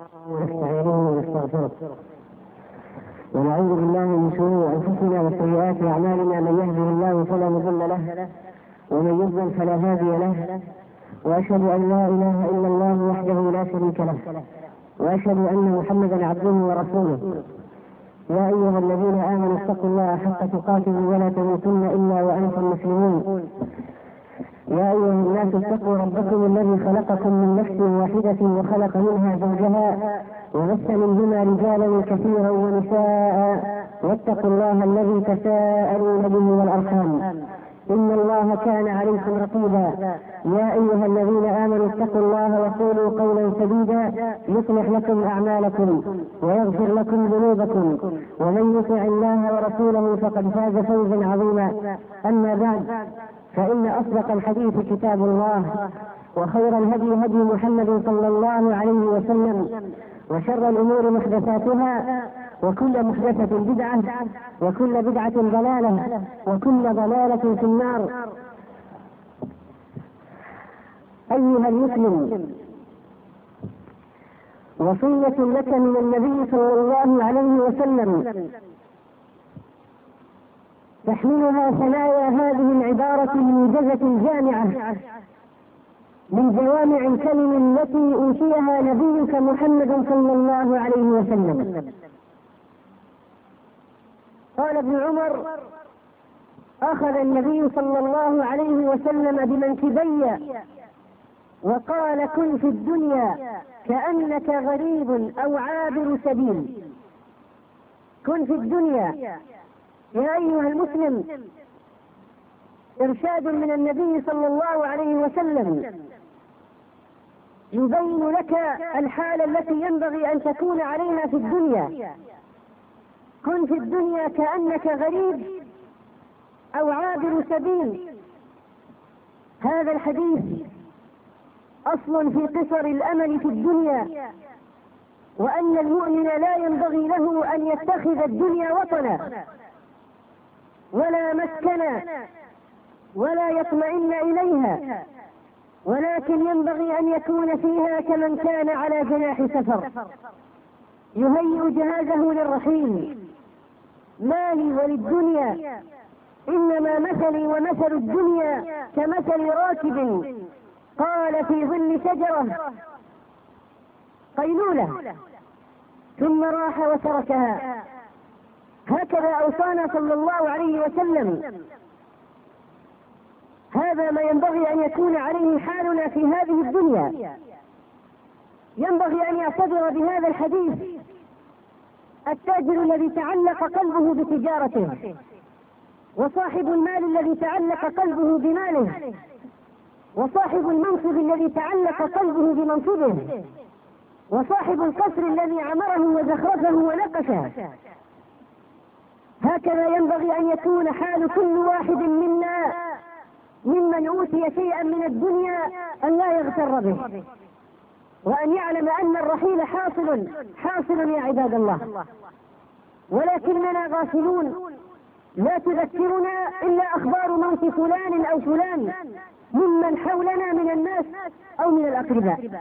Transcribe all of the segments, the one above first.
ونستعينه ونستغفره ونعوذ بالله من شرور أنفسنا وسيئات أعمالنا، من يهده الله فلا مضل له ومن يضلل فلا هادي له، وأشهد أن لا إله إلا الله وحده لا شريك له، وأشهد أن محمدا عبده ورسوله. يا أيها الذين آمنوا اتقوا الله حق تقاته ولا تموتن إلا وأنتم مسلمون. يا أيها الناس اتقوا ربكم الذي خلقكم من نفس واحدة وخلق منها زوجها وبث منهما رجالا كثيرا ونساء، واتقوا الله الذي تساءلون به والأرحام إن الله كان عليكم رقيبا. يا أيها الذين آمنوا اتقوا الله وقولوا قولا سديدا يصلح لكم أعمالكم ويغفر لكم ذنوبكم، ومن يطع الله ورسوله فقد فاز فوزا عظيما. أما بعد، فإن أصدق الحديث كتاب الله، وخير الهدي هدي محمد صلى الله عليه وسلم، وشر الأمور محدثاتها، وكل محدثة بدعة، وكل بدعة ضلالة، وكل ضلالة في النار. أيها المسلم، وصية لك من النبي صلى الله عليه وسلم تحملها ثنايا هذه العبارة الموجزة الجامعة من جوامع الكلم التي أوتيها نبيك محمد صلى الله عليه وسلم. قال ابن عمر: أخذ النبي صلى الله عليه وسلم بمنكبي وقال: كن في الدنيا كأنك غريب أو عابر سبيل. كن في الدنيا يا أيها المسلم إرشاد من النبي صلى الله عليه وسلم يبين لك الحالة التي ينبغي أن تكون عليها في الدنيا. كن في الدنيا كأنك غريب أو عابر سبيل. هذا الحديث أصل في قصر الأمل في الدنيا، وأن المؤمن لا ينبغي له أن يتخذ الدنيا وطنا ولا مسكنا ولا يطمئن إليها، ولكن ينبغي أن يكون فيها كمن كان على جناح سفر يهيئ جهازه للرحيل. مالي وللدنيا، إنما مثلي ومثل الدنيا كمثل راكب قال في ظل شجرة قيلولة ثم راح وتركها. هكذا أوصانا صلى الله عليه وسلم. هذا ما ينبغي أن يكون عليه حالنا في هذه الدنيا. ينبغي أن يعتبر بهذا الحديث التاجر الذي تعلق قلبه بتجارته، وصاحب المال الذي تعلق قلبه بماله، وصاحب المنصب الذي تعلق قلبه بمنصبه، وصاحب القصر الذي عمره وزخرفه ونقشه. هكذا ينبغي أن يكون حال كل واحد منا ممن أوتي شيئا من الدنيا، أن لا يغتر به، وأن يعلم أن الرحيل حاصل يا عباد الله، ولكننا غافلون. لا تذكرنا إلا أخبار موت فلان أو فلان ممن حولنا من الناس أو من الأقرباء.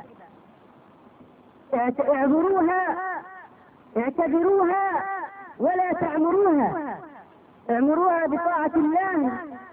اعتبروها ولا تعمروها. اعمروها بطاعة الله،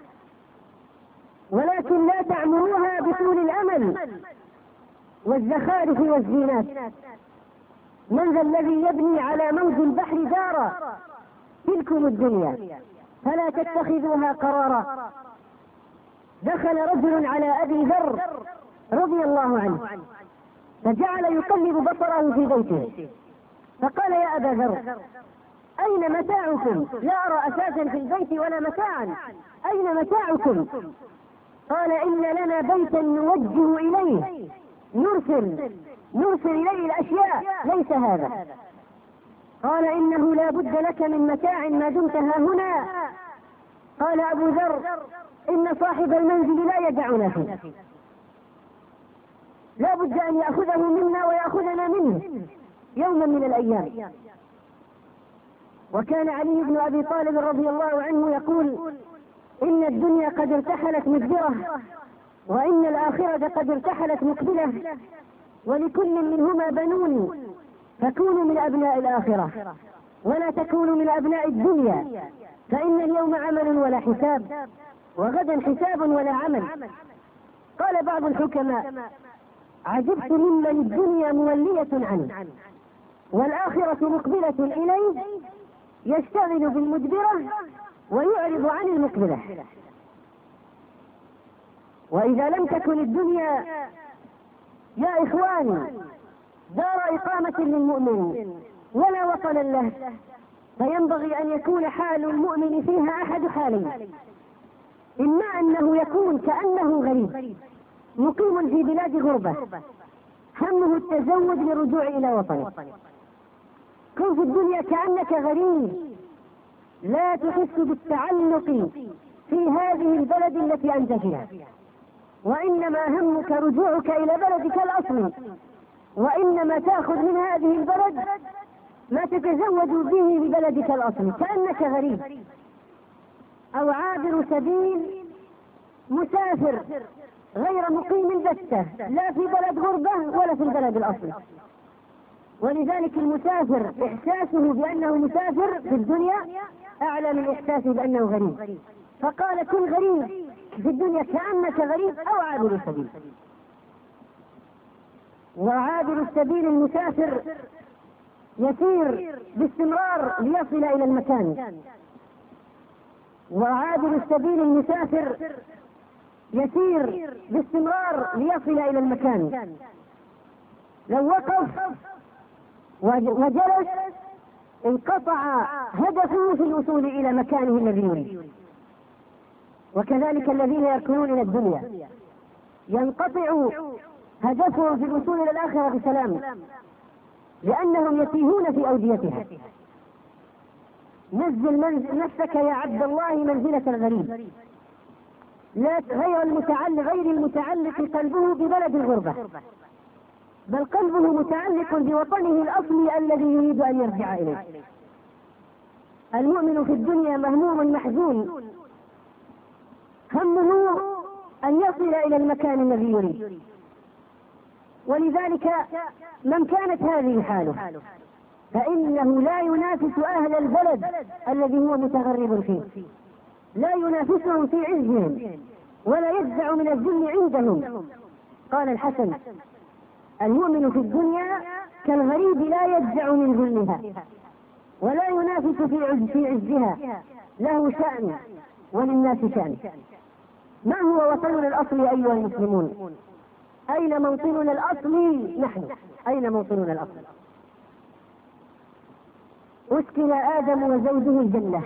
ولكن لا تعمروها بطول الأمل والزخارف والزينات. من ذا الذي يبني على موج البحر دارا؟ تلكم الدنيا فلا تتخذوها قرارا. دخل رجل على أبي ذر رضي الله عنه فجعل يقلب بصره في بيته، فقال: يا أبا ذر، أين متاعكم؟ لا أرى أساسا في البيت ولا متاعا، أين متاعكم؟ قال: إن لنا بيتا نوجه إليه، نرسل إليه الأشياء، ليس هذا. قال: إنه لا بد لك من متاع ما دمت ها هنا. قال أبو ذر: إن صاحب المنزل لا يدعنا فيه، لا بد أن يأخذه منا ويأخذنا منه يوما من الأيام. وكان علي بن أبي طالب رضي الله عنه يقول: إن الدنيا قد ارتحلت مدبرة، وإن الآخرة قد ارتحلت مقبلة، ولكل منهما بنون فكونوا من أبناء الآخرة ولا تكونوا من أبناء الدنيا، فإن اليوم عمل ولا حساب، وغدا حساب ولا عمل. قال بعض الحكماء: عجبت ممن الدنيا مولية عنه والآخرة مقبلة إليه، يشتغل بالمدبرة ويعرض عن المقبلة. وإذا لم تكن الدنيا يا إخواني دار إقامة للمؤمن ولا وطنا له، فينبغي أن يكون حال المؤمن فيها أحد حالين: إما أنه يكون كأنه غريب مقيم في بلاد غربة همه التزود للرجوع إلى وطنه. كن في الدنيا كأنك غريب لا تحس بالتعلق في هذه البلد التي أنت فيها، وإنما همك رجوعك إلى بلدك الأصلي، وإنما تأخذ من هذه البلد ما تتزود به ببلدك الأصلي، كأنك غريب أو عابر سبيل مسافر غير مقيم بتة، لا في بلد غربة ولا في البلد الأصلي. ولذلك المسافر إحساسه بأنه مسافر في الدنيا أعلى من إحساسه بأنه غريب، فقال: كن غريب في الدنيا كأنك غريب أو عابر سبيل. وعابر السبيل المسافر يسير باستمرار ليصل إلى المكان، وعابر السبيل المسافر يسير باستمرار ليصل إلى المكان. لو وقف وجلس انقطع هدفه في الوصول إلى مكانه الذي يريد. وكذلك الذين يركنون إلى الدنيا ينقطع هدفهم في الوصول إلى الآخرة بسلام، لأنهم يتيهون في أوديتها. نزل نفسك يا عبد الله منزلة الغريب، لا غير المتعلق قلبه ببلد الغربة، بل قلبه متعلق بوطنه الأصلي الذي يريد أن يرجع إليه. المؤمن في الدنيا مهموم محزون، همه أن يصل إلى المكان الذي يريد. ولذلك من كانت هذه حاله فإنه لا ينافس أهل البلد الذي هو متغرب فيه، لا ينافسهم في عزهم ولا يجزع من الذل عندهم. قال الحسن: المؤمن في الدنيا كالغريب لا يجزع من ذلها ولا ينافس في عزها، له شأن وللناس شأن. ما هو وطننا الأصلي أيها المسلمون؟ أين موطننا الأصلي نحن؟ أين موطننا الأصلي؟ أسكن آدم وزوجه الجنة،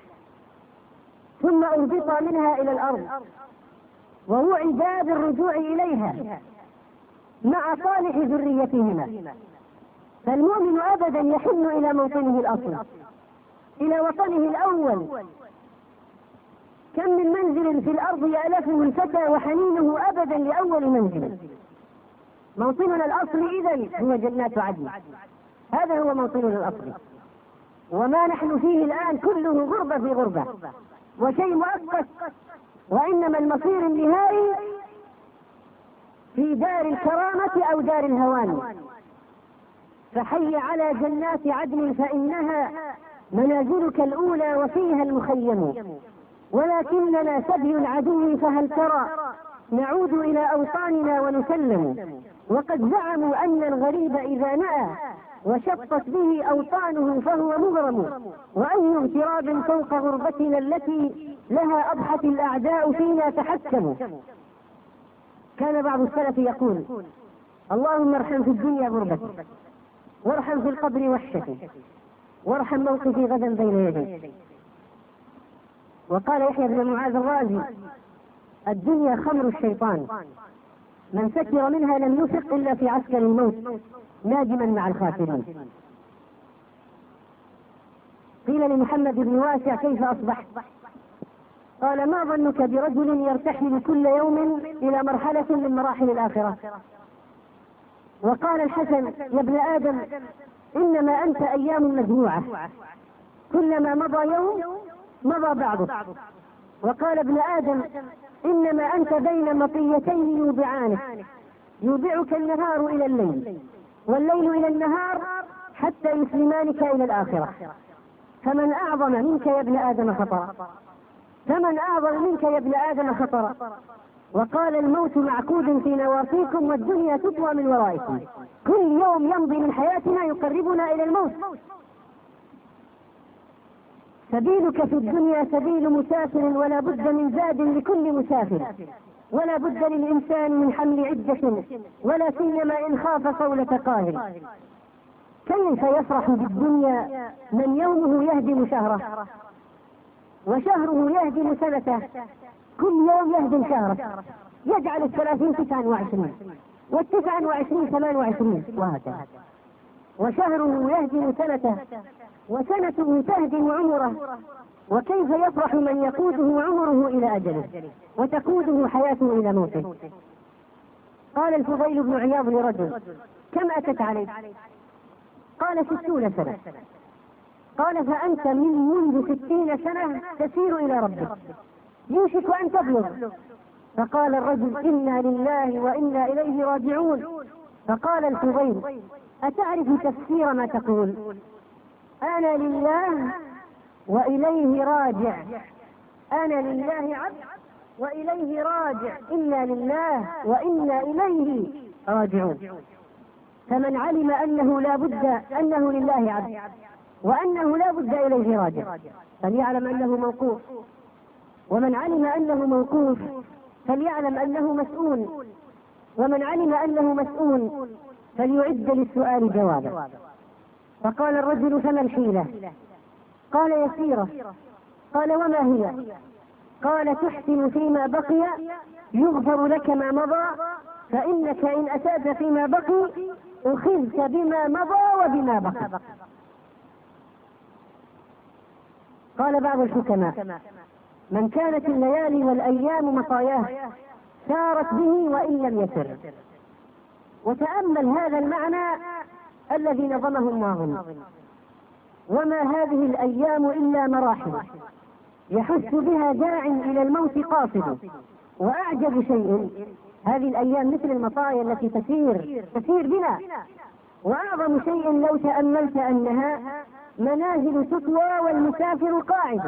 ثم أهبط منها إلى الأرض، ووعدا بالرجوع إليها مع صالح ذريتهما. فالمؤمن أبدا يحن إلى موطنه الأصلي، إلى وطنه الأول. كم من منزل في الأرض يألفه الفتى وحنينه أبدا لأول منزل. موطننا الأصلي إذن هو جنات عدن، هذا هو موطننا الأصلي. وما نحن فيه الآن كله غربة في غربة وشيء مؤقت، وإنما المصير النهائي في دار الكرامة أو دار الهوان. فحي على جنات عدن فإنها منازلك الأولى وفيها المخيم، ولكننا سبي العدو فهل ترى نعود إلى أوطاننا ونسلم. وقد زعموا أن الغريب إذا نأى وشطت به أوطانه فهو مغرم، وأي اغتراب فوق غربتنا التي لها أضحت الأعداء فينا تحكموا. كان بعض السلف يقول: اللهم ارحم في الدنيا غربتي، وارحم في القبر وحشتي، وارحم موقفي غدا بين يدي. وقال يحيى بن معاذ الرازي: الدنيا خمر الشيطان، من سكر منها لم يفق إلا في عسكر الموت ناجما مع الخاسرين. قيل لمحمد بن واسع: كيف أصبحت؟ قال: ما ظنك برجل يرتحل كل يوم إلى مرحلة من مراحل الآخرة؟ وقال الحسن: يا ابن آدم إنما أنت أيام مجموعة، كلما مضى يوم مضى بعضه. وقال ابن آدم: إنما أنت بين مطيتين يوبعانك، يوبعك النهار إلى الليل والليل إلى النهار، يسلمانك إلى الآخرة. فمن أعظم منك يا ابن آدم خطرا، فمن أعظم منك يا ابن آدم خطرا. وقال الموت معقود في نواصيكم والدنيا تطوى من ورائكم. كل يوم يمضي من حياتنا يقربنا إلى الموت. سبيلك في الدنيا سبيل مسافر، ولا بد من زاد لكل مسافر، ولا بد للإنسان من حمل عدة، ولا سيما إن خاف قولة قاهر. كيف يفرح بالدنيا من يومه يهدم شهره، وشهره يهدم سنته، كل يوم يهدم شهره، يجعل 30 29 وال29 28 وهكذا، وشهره يهدم سنته وسنته تهدم عمره. وكيف يفرح من يقوده عمره إلى أجله وتقوده حياته إلى موته. قال الفضيل بن عياض لرجل: كم أتت عليك؟ قال 60 سنة. قال: فأنت منذ 60 سنة تسير إلى ربك، يوشك أن تبلغ. فقال الرجل: إنا لله وإنا إليه راجعون. فقال الفضيل: أتعرف تفسير ما تقول؟ أنا لله وإليه راجع، أنا لله عبد وإليه راجع، إنا لله وإنا إليه راجعون. فمن علم أنه لا بد أنه لله عبد وأنه لا بد إليه راجع فليعلم أنه موقوف، ومن علم أنه موقوف فليعلم أنه مسؤول، ومن علم أنه مسؤول فليعد للسؤال جوابا. فقال الرجل: فما الحيلة؟ قال: يسيرة. قال: وما هي؟ قال: تحسن فيما بقي يغفر لك ما مضى، فإنك إن أسأت فيما بقي أخذت بما مضى وبما بقي. قال بعض الحكماء: من كانت الليالي والأيام مطاياه سارت به وإن لم يسر. وتأمل هذا المعنى الذي نظمه الناظم: وما هذه الأيام إلا مراحل يحس بها داع إلى الموت قاصد. وأعجب شيء هذه الأيام مثل المطايا التي تسير بنا، وأعظم شيء لو تأملت أنها منازل تطوى والمسافر قاعد.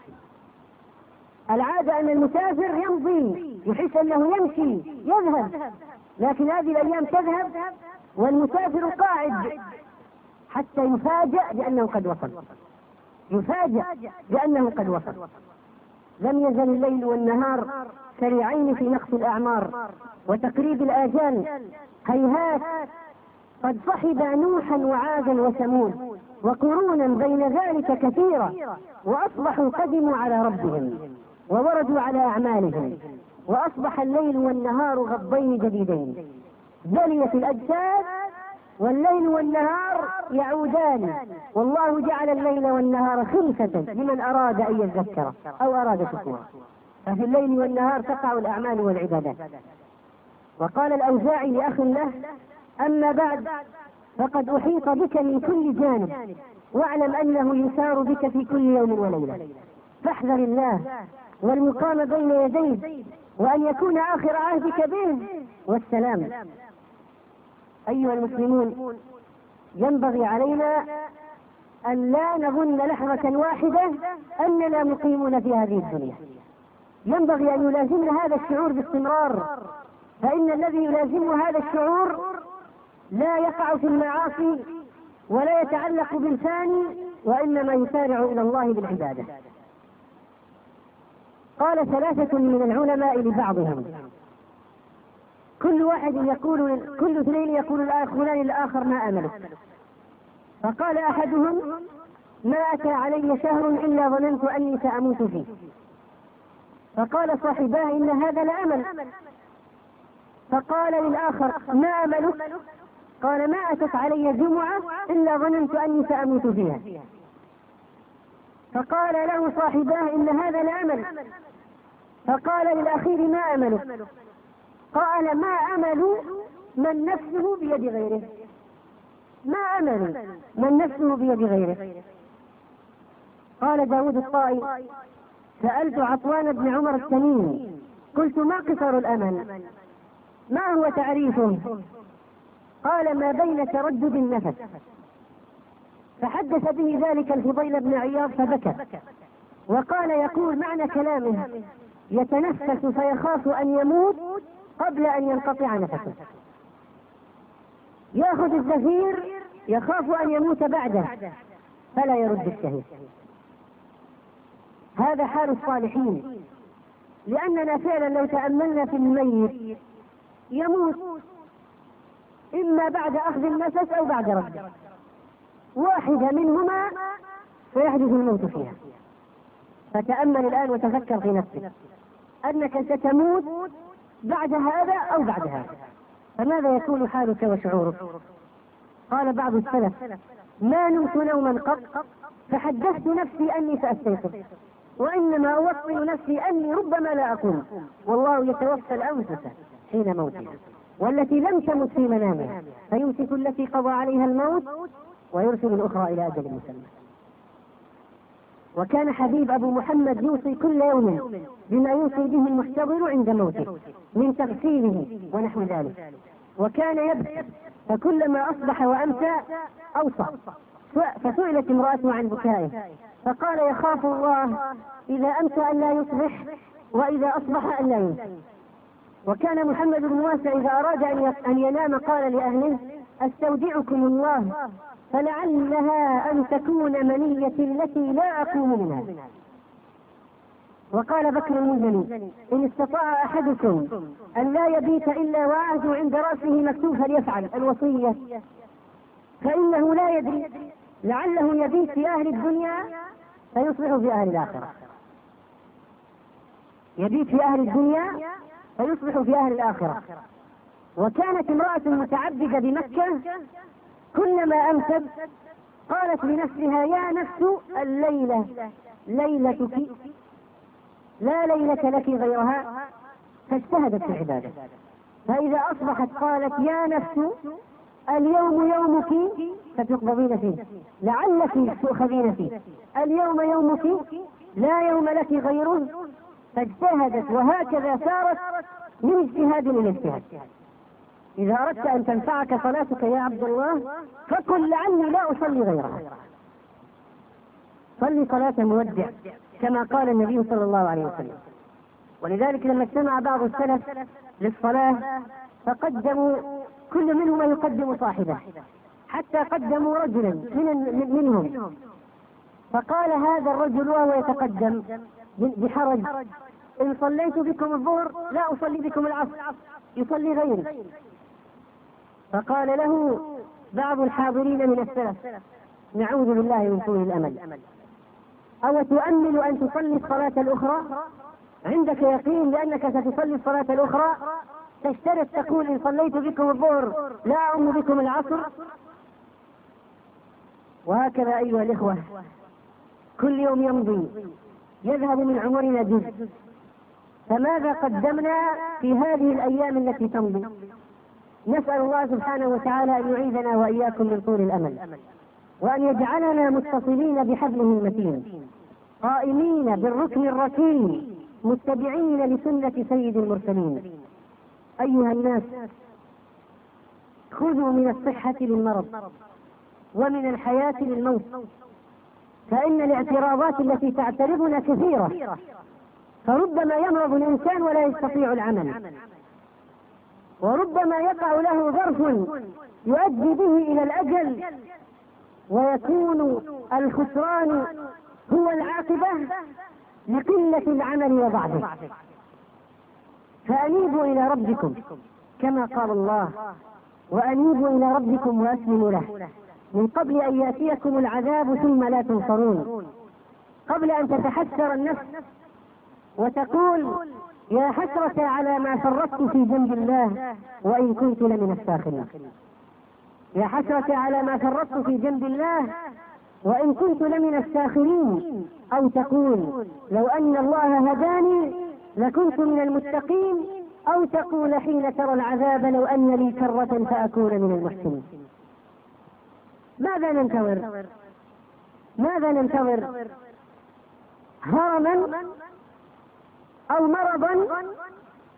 العادة أن المسافر يمضي يحس أنه يمشي يذهب، لكن هذه الأيام تذهب والمسافر قاعد حتى يفاجأ بأنه قد وصل، يفاجأ بأنه قد وصل. لم يزل الليل والنهار سريعين في نقص الأعمار وتقريب الآجال. هيهات قد صحب نوحا وعادا وثمود وقرونا بين ذلك كثيرا، وأصبحوا قدموا على ربهم ووردوا على أعمالهم، وأصبح الليل والنهار غضين جديدين. بليت الأجساد والليل والنهار يعودان، والله جعل الليل والنهار خلفة لمن أراد أن يذكر أو أراد شكورا. ففي الليل والنهار تقع الأعمال والعبادات. وقال الأوزاعي لأخ له: أما بعد فقد أحيط بك من كل جانب، واعلم أنه يسار بك في كل يوم وليلة، فاحذر الله والمقام بين يديه، وأن يكون آخر عهدك به والسلام. أيها المسلمون، ينبغي علينا أن لا نظن لحظة واحدة أننا مقيمون في هذه الدنيا. ينبغي أن يلازمنا هذا الشعور باستمرار، فإن الذي يلازم هذا الشعور لا يقع في المعاصي ولا يتعلق بالفاني، وإنما يسارع إلى الله بالعبادة. قال 3 من العلماء لبعضهم، كل اثنين يقول الآخران للآخر: ما أملك؟ فقال أحدهم: ما أتى علي شهر إلا ظننت أني سأموت فيه. فقال صاحباه: إن هذا لأمل. فقال للآخر: ما أملك؟ قال: ما أتت علي جمعة إلا ظننت أني سأموت فيها. فقال له صاحباه: إن هذا لأمل. فقال للأخير: ما أملك؟ قال: ما أمل من نفسه بيد غيره، ما أمل من نفسه بيد غيره. قال داود الطائي: سألت عطوان بن عمر التميمي قلت: ما قصر الأمل؟ ما هو تعريفه؟ قال: ما بين تردد النفس فحدث به ذلك الفضيل بن عياض فبكى وقال يقول معنى كلامه يتنفس فيخاف أن يموت قبل أن ينقطع نفسه، يأخذ الزفير يخاف أن يموت بعده فلا يرد الشهيد. هذا حال الصالحين، لأننا فعلا لو تأملنا في الميت يموت إما بعد أخذ النفس أو بعد رده، واحدة منهما سيحدث الموت فيها. فتأمل الآن وتفكر في نفسك أنك ستموت بعد هذا أو بعد هذا، فماذا يكون حالك وشعورك؟ قال بعض السلف ما نمت نوما قط فحدثت نفسي أني سأستيقظ، وإنما أوصل نفسي أني ربما لا أقوم، والله يتوفى الأنفس حين موتها والتي لم تمت في منامها فيمسك التي قضى عليها الموت ويرسل الأخرى إلى أجل مسمى. وكان حبيب أبو محمد يوصي كل يوم بما يوصي به المحتضر عند موته من تغسيله ونحو ذلك، وكان يبكي فكلما أصبح وأمسى أوصى. فسئلت امرأته عن بكائه فقال يخاف الله إذا أمسى أن لا يصبح وإذا أصبح أن لا يمسي. وكان محمد بن واسع إذا أراد أن ينام قال لأهله استودعكم الله فلعلها أن تكون منيتي التي لا أقوم منها. وقال بكر المزني إن استطاع أحدكم أن لا يبيت إلا وعده عند رأسه مكتوب فليفعل الوصية، فإنه لا يدري لعله يبيت في أهل الدنيا فيصبح في أهل الآخرة، يبيت في أهل الدنيا فيصبح في أهل الآخرة. وكانت امرأة متعبدة بمكة كلما أمست قالت لنفسها يا نفس الليلة ليلتك لا ليلة لك غيرها، فاجتهدت في العبادة، فإذا أصبحت قالت يا نفس اليوم يومك فتقبضين فيه لعلك تؤخذين فيه، اليوم يومك لا يوم لك غيره، فاجتهدت. وهكذا صارت من اجتهاد إلى اجتهاد. إذا أردت أن تنفعك صلاتك يا عبد الله فقل لعلي لا أصلي غيرها، صلي صلاة مودع كما قال النبي صلى الله عليه وسلم. ولذلك لما اجتمع بعض السلف للصلاة فقدموا كل منهم يقدم صاحبه، حتى قدموا رجلا منهم فقال هذا الرجل وهو يتقدم بحرج إن صليت بكم الظهر لا أصلي بكم العصر، يصلي غيري. فقال له بعض الحاضرين من السلف نعوذ بالله من طول الأمل أو تؤمل أن تصلي الصلاة الأخرى عندك يقين لأنك ستصلي الصلاة الأخرى تشترط تقول إن صليت بكم الظهر لا أؤم بكم العصر. وهكذا أيها الإخوة كل يوم يمضي يذهب من عمرنا جزء، فماذا قدمنا في هذه الأيام التي تمضي؟ نسأل الله سبحانه وتعالى أن يعيذنا وإياكم من طول الأمل، وأن يجعلنا متصلين بحبله المتين قائمين بالركن الركين متبعين لسنة سيد المرسلين. أيها الناس خذوا من الصحة للمرض ومن الحياة للموت، فإن الاعتراضات التي تعترضنا كثيرة، فربما يمرض الإنسان ولا يستطيع العمل، وربما يقع له ظرف يؤدي به إلى الأجل ويكون الخسران هو العاقبة لقلة العمل وضعفه. فأنيبوا إلى ربكم كما قال الله وأنيبوا إلى ربكم وأسلموا له من قبل أن يأتيكم العذاب ثم لا تنصرون، قبل أن تتحسر النفس وتقول يا حسرة على ما فرطت في جنب الله وإن كنت لمن الساخرين، يا حسرة على ما فرطت في جنب الله وإن كنت لمن الساخرين، أو تقول لو أن الله هداني لكنت من المتقين، أو تقول حين ترى العذاب لو أن لي كرة فأكون من المحسنين. ماذا ننتظر؟ ماذا ننتظر؟ هرما أو مرضا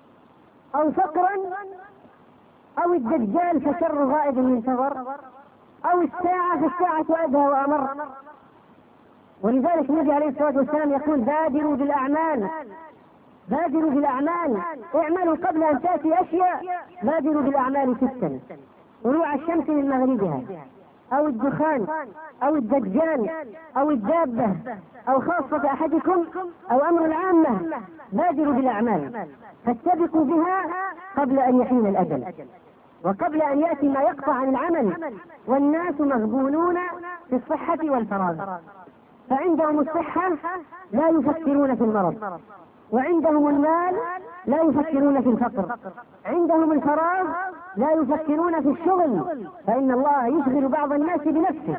أو فقرا أو الدجال فشر غائب ينتظر؟ أو الساعة فالساعة أدهى وأمر. ولذلك النبي عليه الصلاة والسلام يقول بادروا بالأعمال، بادروا بالأعمال، اعملوا قبل أن تأتي أشياء. بادروا بالأعمال 6: طلوع الشمس من مغربها، أو الدخان، أو الدجال، أو الدابة، أو خاصة أحدكم، أو أمر العامة. بادروا بالأعمال فاستبقوا بها قبل أن يحين الأجل، وقبل أن يأتي ما يقطع عن العمل. والناس مغبونون في الصحة والفراغ، فعندهم الصحة لا يفكرون في المرض، وعندهم المال لا يفكرون في الفقر، عندهم الفراغ لا يفكرون في الشغل، فإن الله يشغل بعض الناس بنفسه.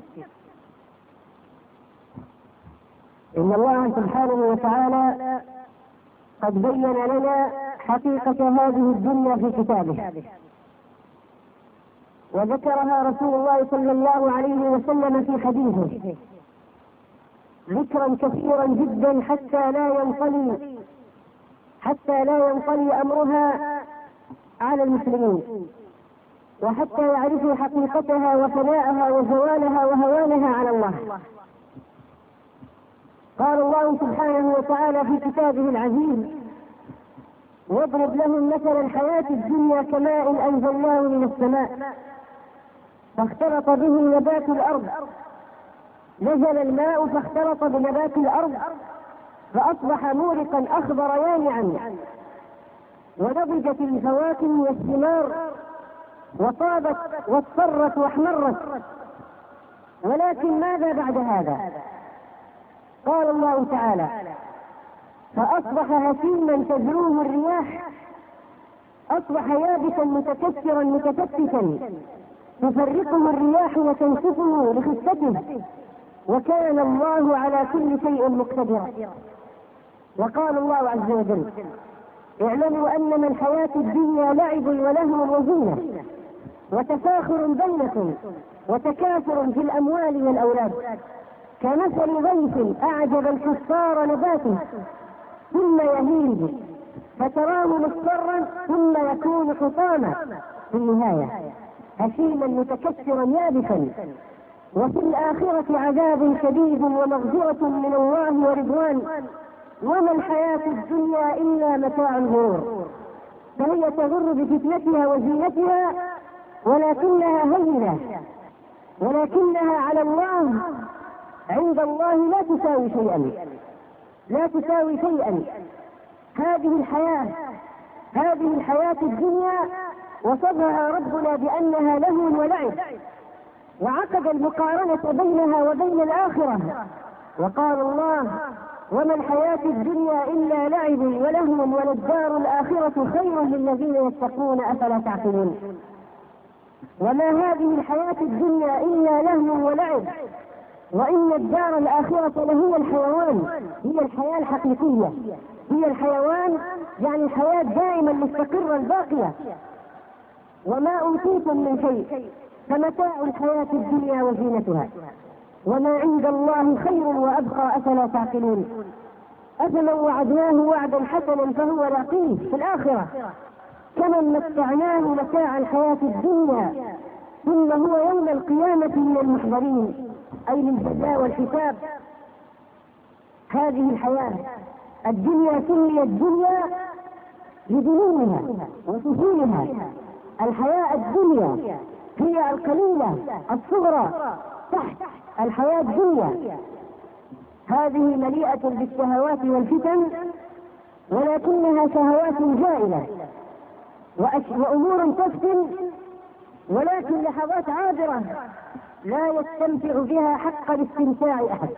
إن الله سبحانه وتعالى قد بين لنا حقيقة هذه الدنيا في كتابه، وذكرها رسول الله صلى الله عليه وسلم في حديثه ذكرا كثيرا جدا حتى لا ينطلي أمرها على المسلمين، وحتى يعرفوا حقيقتها وفناءها وزوالها وهوانها على الله. قال الله سبحانه وتعالى في كتابه العزيز: واضرب لهم مثل الحياة الدنيا كماء أنزلناه من السماء فاختلط به نبات الأرض، نزل الماء فاختلط بنبات الأرض فأصبح مورقا أخضر يانعا، ونضجت الفواكه والثمار وطابت واصفرت واحمرت. ولكن ماذا بعد هذا؟ قال الله تعالى: فأصبح هشيما تذروه الرياح، أصبح يابسا متكسرا متفتتا تفرقه الرياح وتنسفه لخفته، وكان الله على كل شيء مقتدرا. وقال الله عز وجل: اعلموا أنما الحياة الدنيا لعب ولهو وزينة وتفاخر بينكم وتكاثر في الأموال والأولاد، كمثل غيث أعجب الكفار نباته ثم يهيج فتراه مصفرا ثم يكون حطاما في النهاية هشيما متكسرا يابسا. وفي الآخرة عذاب شديد ومغفرة من الله ورضوان، وما الحياة الدنيا إلا متاع الغرور. فهي تغر بفتنتها وزينتها، ولكنها هينة، ولكنها على الله عند الله لا تساوي شيئا، لا تساوي شيئا. هذه الحياة الدنيا وصفها ربنا بأنها لهو ولعب، وعقد المقارنة بينها وبين الآخرة، وقال الله: وما الحياة الدنيا إلا لعب ولهو وللدار الآخرة خير للذين يتقون أفلا تعقلون. وما هذه الحياة الدنيا إلا لهو ولعب، وإن الدار الآخرة لهي الحيوان، هي الحياة الحقيقية، هي الحيوان، يعني الحياة دائما مستقرة الباقية. وما أوتيتم من شيء فمتاع الحياة الدنيا وزينتها، وما عند الله خير وأبقى أفلا تعقلون. أفمن وعدناه وعدا حسنا فهو لاقيه في الآخرة كمن متعناه متاع الحياة الدنيا ثم هو يوم القيامة من المحضرين، أي للجزاء والحساب. هذه الحياة الدنيا سميت دنيا لدنوها وسفولها. الحياة الدنيا هي القليلة الصغرى تحت الحياة الدنيا. هذه مليئة بالشهوات والفتن، ولكنها شهوات جائلة وأمور تفتن، ولكن لحظات عابرة لا يستمتع بها حق الاستمتاع أحد.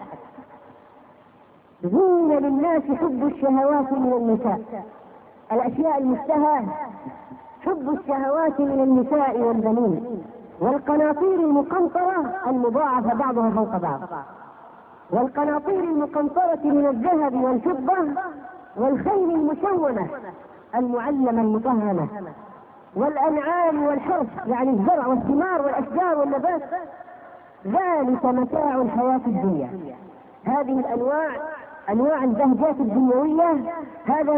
زين للناس حب الشهوات من النساء، الأشياء المشتهاة، حب الشهوات من النساء والبنين والقناطير المقنطرة المضاعفة بعضها فوق بعض، والقناطير المقنطرة من الذهب والفضة والخيل المسومة المعلمة المطهمة والأنعام والحرث، يعني الزرع والثمار والأشجار والنبات. ذلك متاع الحياة الدنيا. هذه أنواع البهجات الدنيوية، هذا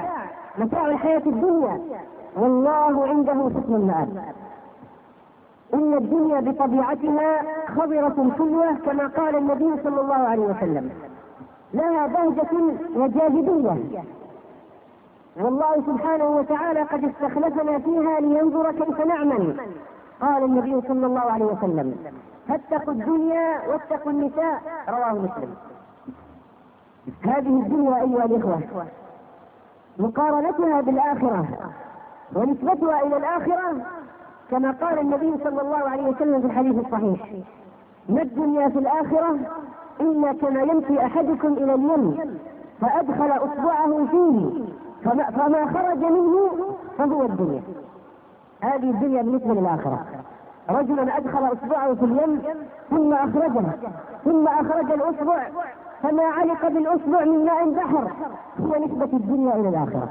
متاع الحياة الدنيا، والله عنده حسن المآب. إن الدنيا بطبيعتها خضرة حلوة كما قال النبي صلى الله عليه وسلم، لها بهجة وجاذبية، والله سبحانه وتعالى قد استخلفنا فيها لينظر كيف نعمل. قال النبي صلى الله عليه وسلم: فاتقوا الدنيا واتقوا النساء، رواه مسلم. هذه الدنيا أيها الإخوة مقارنتها بالآخرة ونسبتها إلى الآخرة كما قال النبي صلى الله عليه وسلم في الحديث الصحيح: ما الدنيا في الآخرة إلا كما يمشي أحدكم إلى اليم فأدخل أصبعه فيه فما خرج منه فهو الدنيا. هذه الدنيا بالنسبة للآخرة. رجل أدخل أصبعه في اليم ثم أخرجه ثم أخرج الأصبع فما علق بالأصبع من ماء بحر، هي نسبة الدنيا إلى الآخرة.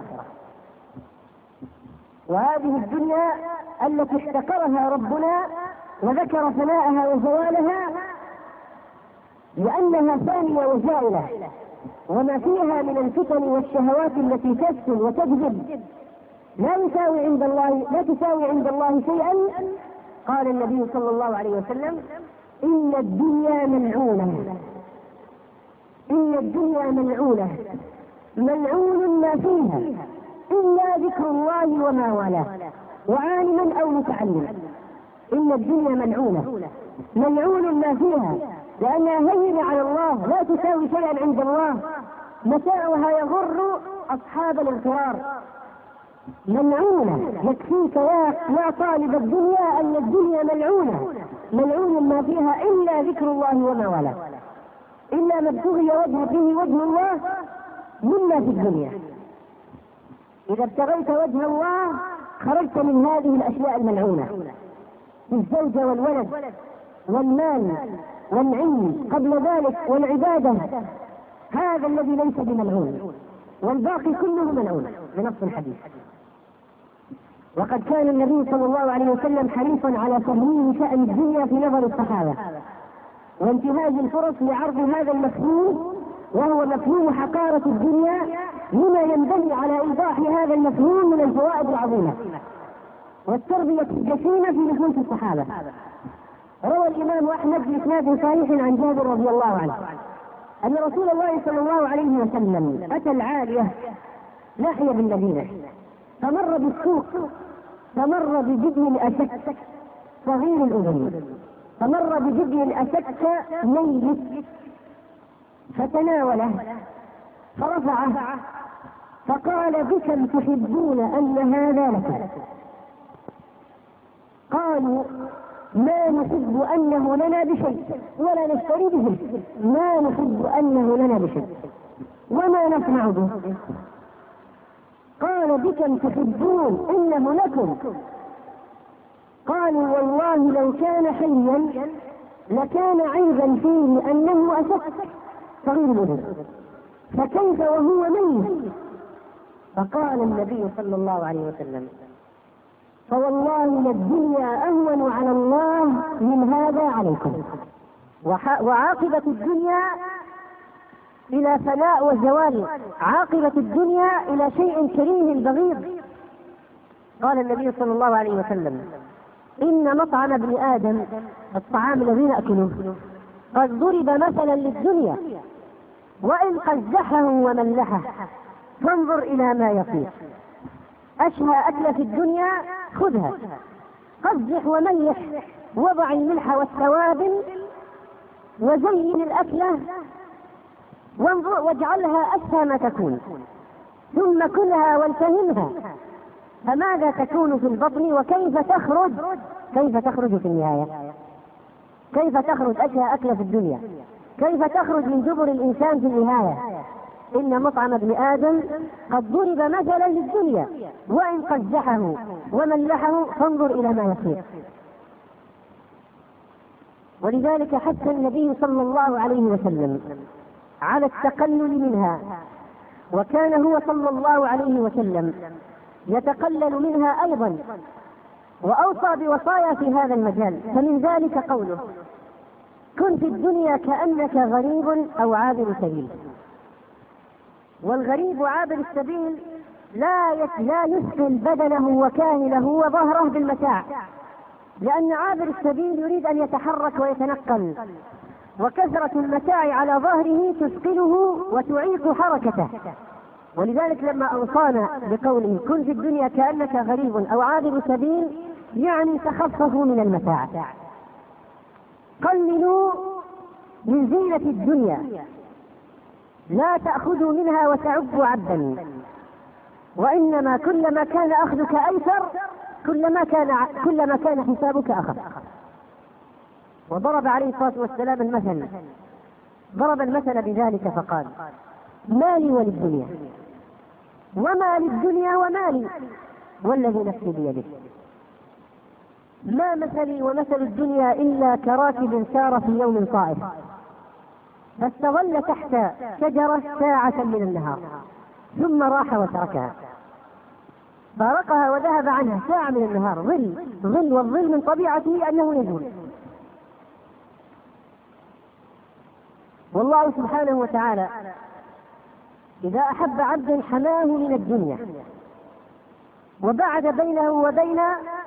وهذه الدنيا التي احتقرها ربنا وذكر فناءها وزوالها لأنها ثانية وزائلة، وما فيها من الفتن والشهوات التي تفتن وتجذب لا تساوي عند الله شيئا. قال النبي صلى الله عليه وسلم: إن الدنيا ملعونة، إن الدنيا ملعونة ملعون ما فيها إلا ذكر الله وما والاه وعالما أو متعلما. إن الدنيا ملعونة ملعون ما فيها لأنها هينة على الله، لا تساوي شيئا عند الله، متاعها يغر أصحاب الاغترار. ملعونة، يكفيك يا طالب الدنيا أن الدنيا ملعونة ملعون ما فيها إلا ذكر الله وما والاه، إلا ما ابتغي به وجه الله مما في الدنيا. إذا ابتغيت وجه الله خرجت من هذه الأشياء الملعونة، الزوجة والولد والمال والعلم قبل ذلك والعبادة، هذا الذي ليس بملعون، والباقي كله ملعون بنص الحديث. وقد كان النبي صلى الله عليه وسلم حريصا على تهوين شأن الدنيا في نظر الصحابة وانتهاز الفرص لعرض هذا المفهوم، وهو مفهوم حقارة الدنيا، لما ينبني على إيضاح هذا المفهوم من الفوائد العظيمة والتربية الجسيمة في نفوس الصحابة. روى الإمام أحمد بإسناد صحيح عن جابر رضي الله عنه أن رسول الله صلى الله عليه وسلم أتى العالية ناحية بالمدينة، فمر بالسوق، فمر بجبن الأشك صغير الأذن، فمر بجبن الأشك ميت، فتناوله فرفعه فقال: بكم تحبون أن هذا لكم؟ قالوا: ما نحب أنه لنا بشيء ولا نشتري به، ما نحب أنه لنا بشيء وما نصنع به. قال: بكم تحبون إنه لكم؟ قالوا: والله لو كان حيا لكان عيبا فيه أنه أشك صغير الأذن، فكيف وهو ميت؟ فقال النبي صلى الله عليه وسلم: فوالله للدنيا أهون على الله من هذا عليكم. وعاقبة الدنيا إلى فناء وزوال، عاقبة الدنيا إلى شيء كريم بغيض. قال النبي صلى الله عليه وسلم: إن مطعم ابن آدم، الطعام الذي نأكله، قد ضرب مثلا للدنيا وإن قزحه وملحه فانظر إلى ما يصير. أشهى أكل في الدنيا خذها، قزح وملح، وضع الملح والتوابل وزين الأكلة وانظر واجعلها أشهى ما تكون، ثم كلها والتهمها، فماذا تكون في البطن وكيف تخرج في النهاية؟ كيف تخرج أشهى أكل في الدنيا؟ كيف تخرج من دبر الإنسان في النهاية؟ إن مطعم ابن آدم قد ضرب مثلا للدنيا وإن قزحه وملحه فانظر إلى ما يصير. ولذلك حث النبي صلى الله عليه وسلم على التقلل منها، وكان هو صلى الله عليه وسلم يتقلل منها أيضا، وأوصى بوصايا في هذا المجال. فمن ذلك قوله: كن في الدنيا كأنك غريب أو عابر سبيل. والغريب عابر السبيل لا يثقل بدنه وكاهله وظهره بالمتاع، لأن عابر السبيل يريد أن يتحرك ويتنقل، وكثرة المتاع على ظهره تثقله وتعيق حركته. ولذلك لما أوصانا بقوله كن في الدنيا كأنك غريب أو عابر سبيل، يعني تخففوا من المتاع، قللوا من زينة الدنيا، لا تأخذوا منها وتعبوا عبدا، وإنما كلما كان أخذك أيسر كلما كان حسابك أخف. وضرب عليه الصلاة والسلام المثل، ضرب المثل بذلك فقال مالي وللدنيا وما للدنيا ومالي والذي نفسي بيده، ما مثلي ومثل الدنيا إلا كراكب سار في يوم طائف فاستظل تحت شجرة ساعة من النهار ثم راح وتركها، فارقها وذهب عنها ساعة من النهار، ظل والظل من طبيعته أنه يزول. والله سبحانه وتعالى إذا أحب عبدا حماه من الدنيا وبعد بينه وبين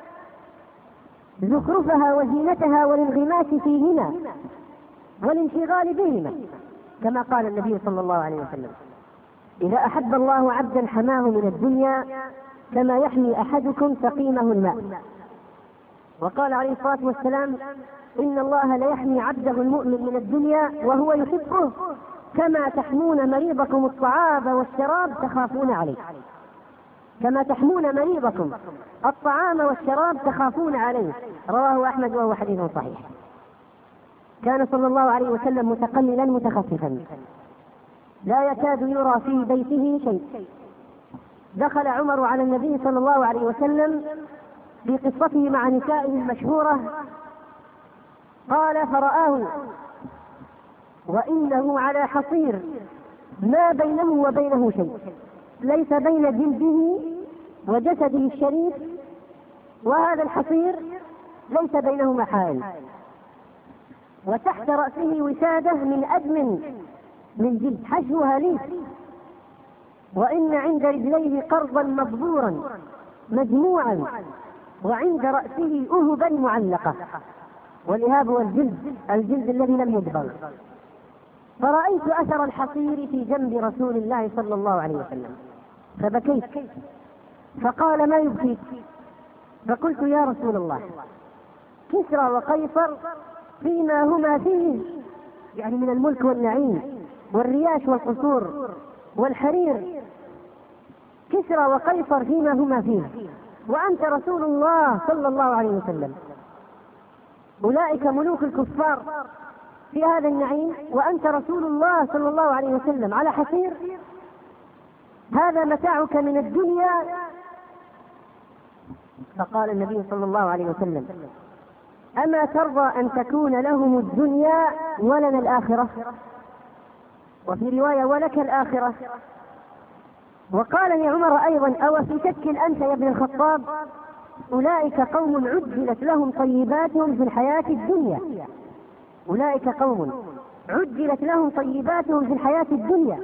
زخرفها وزينتها والانغماس فيهما والانشغال بهما، كما قال النبي صلى الله عليه وسلم إذا أحب الله عبدا حماه من الدنيا كما يحمي أحدكم سقيمه الماء. وقال عليه الصلاة والسلام إن الله ليحمي عبده المؤمن من الدنيا وهو يحبه كما تحمون مريضكم الطعام والشراب تخافون عليه، كما تحمون مريضكم الطعام والشراب تخافون عليه. رواه أحمد وهو حديث صحيح. كان صلى الله عليه وسلم متقللا متخففا لا يكاد يرى في بيته شيء. دخل عمر على النبي صلى الله عليه وسلم في قصته مع نسائه المشهورة، قال فرآه وإنه على حصير ما بينه وبينه شيء، ليس بين جلده وجسده الشريف وهذا الحصير ليس بينهما حائل، وتحت رأسه وسادة من أدم من جلد حشوها ليف، وإن عند رجليه قرضا مبذورا مجموعا، وعند رأسه أهبا معلقة، والإهاب هو الجلد الذي لم يدبر. فرأيت أثر الحصير في جنب رسول الله صلى الله عليه وسلم فبكيت، فقال ما يبكيك؟ فقلت يا رسول الله كسرى وقيصر فيما هما فيه، يعني من الملك والنعيم والرياش والقصور والحرير، كسرى وقيصر فيما هما فيه وأنت رسول الله صلى الله عليه وسلم، أولئك ملوك الكفار في هذا النعيم وأنت رسول الله صلى الله عليه وسلم على حصير، هذا متاعك من الدنيا. فقال النبي صلى الله عليه وسلم أما ترضى أن تكون لهم الدنيا ولنا الآخرة؟ وفي رواية ولك الآخرة. وقال لعمر أيضا أو في شك أنت يا ابن الخطاب؟ أولئك قوم عجلت لهم طيباتهم في الحياة الدنيا، أولئك قوم عجلت لهم طيباتهم في الحياة الدنيا.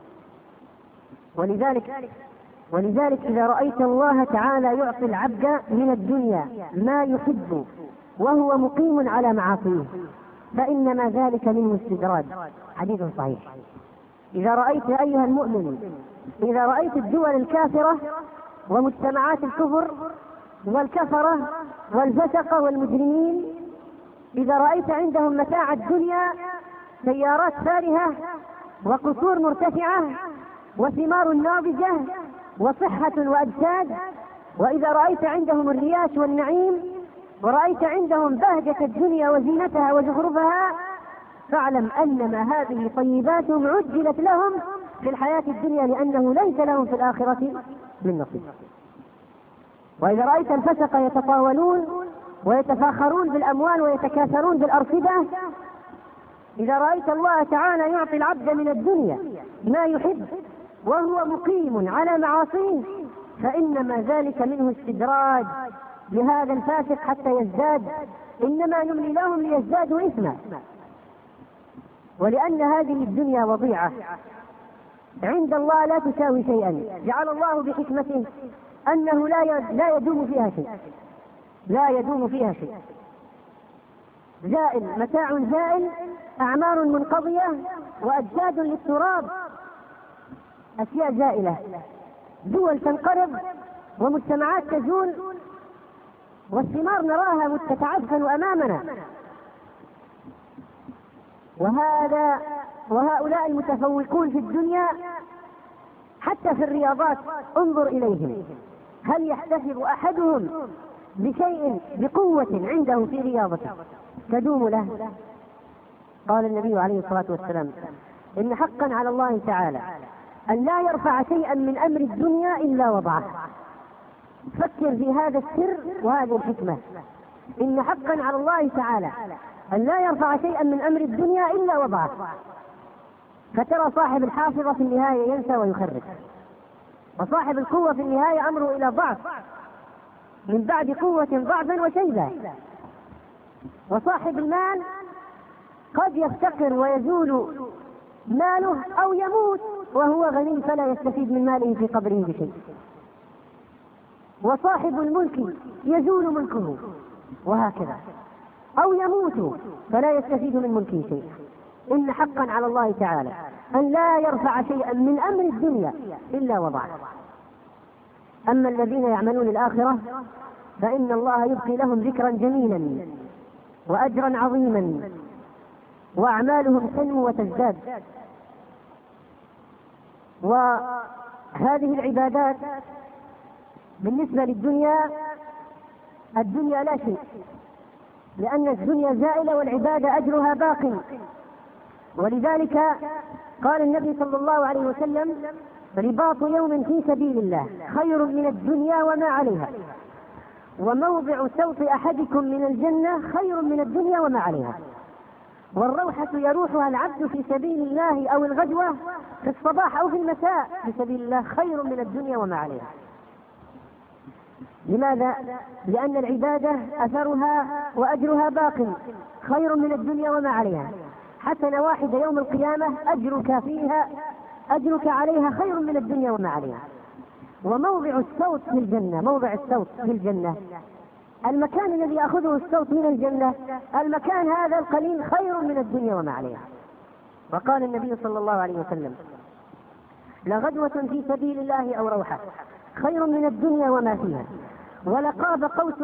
ولذلك إذا رأيت الله تعالى يعطي العبد من الدنيا ما يحب وهو مقيم على معاصيه فإنما ذلك منه استدراج. حديث صحيح. إذا رأيت أيها المؤمن، إذا رأيت الدول الكافرة ومجتمعات الكفر والكفرة والفسقة والمجرمين، إذا رأيت عندهم متاع الدنيا سيارات فارهة وقصور مرتفعة وثمار ناضجة وصحة وأجساد، وإذا رأيت عندهم الرياش والنعيم ورأيت عندهم بهجة الدنيا وزينتها وزخرفها، فاعلم أنما هذه طيباتهم عجلت لهم في الحياة الدنيا لأنه ليس لهم في الآخرة من نصيب. وإذا رأيت الفسق يتطاولون ويتفاخرون بالأموال ويتكاثرون بالأرصدة، إذا رأيت الله تعالى يعطي العبد من الدنيا ما يحب وهو مقيم على معاصيه فإنما ذلك منه استدراج لهذا الفاسق حتى يزداد، إنما نملي لهم ليزدادوا إثما. ولأن هذه الدنيا وضيعة عند الله لا تساوي شيئا، جعل الله بحكمته أنه لا يدوم فيها شيء، لا يدوم فيها شيء، زائل، متاع زائل، أعمار منقضية، وأجساد للتراب، أشياء زائلة، دول تنقرض ومجتمعات تزول، والثمار نراها تتعفن أمامنا. وهؤلاء المتفوقون في الدنيا حتى في الرياضات انظر إليهم، هل يحتسب أحدهم بشيء بقوة عنده في رياضته تدوم له؟ قال النبي عليه الصلاة والسلام: إن حقا على الله تعالى أن لا يرفع شيئا من أمر الدنيا إلا وضعه. فكر في هذا السر وهذه الحكمة، إن حقا على الله تعالى أن لا يرفع شيئا من أمر الدنيا إلا وضعه. فترى صاحب الحافظة في النهاية ينسى ويخرج، وصاحب القوة في النهاية أمره إلى ضعف، من بعد قوة ضعفا وشيبا. وصاحب المال قد يفتقر ويزول ماله أو يموت وهو غني فلا يستفيد من ماله في قبره بشيء. وصاحب الملك يزول ملكه وهكذا، أو يموت فلا يستفيد من ملكه شيء. إن حقا على الله تعالى أن لا يرفع شيئا من أمر الدنيا إلا وضعه. أما الذين يعملون الآخرة فإن الله يبقي لهم ذكرا جميلا وأجرا عظيما، وأعمالهم تنمو وتزداد. وهذه العبادات بالنسبة للدنيا، الدنيا لا شيء، لأن الدنيا زائلة والعبادة أجرها باق. ولذلك قال النبي صلى الله عليه وسلم: رباط يوم في سبيل الله خير من الدنيا وما عليها، وموضع سوط أحدكم من الجنة خير من الدنيا وما عليها. والروحة يروحها العبد في سبيل الله أو الغدوة في الصباح أو في المساء في سبيل الله خير من الدنيا وما عليها. لماذا؟ لأن العبادة أثرها وأجرها باق، خير من الدنيا وما عليها. حسنة واحدة يوم القيامة أجرك عليها خير من الدنيا وما عليها. وموضع الصوت في الجنة، موضع الصوت في الجنة، المكان الذي يأخذه الصوت من الجنة، المكان هذا القليل خير من الدنيا وما عليها. وقال النبي صلى الله عليه وسلم: لغدوة في سبيل الله أو روحة خير من الدنيا وما فيها، ولقاب قوس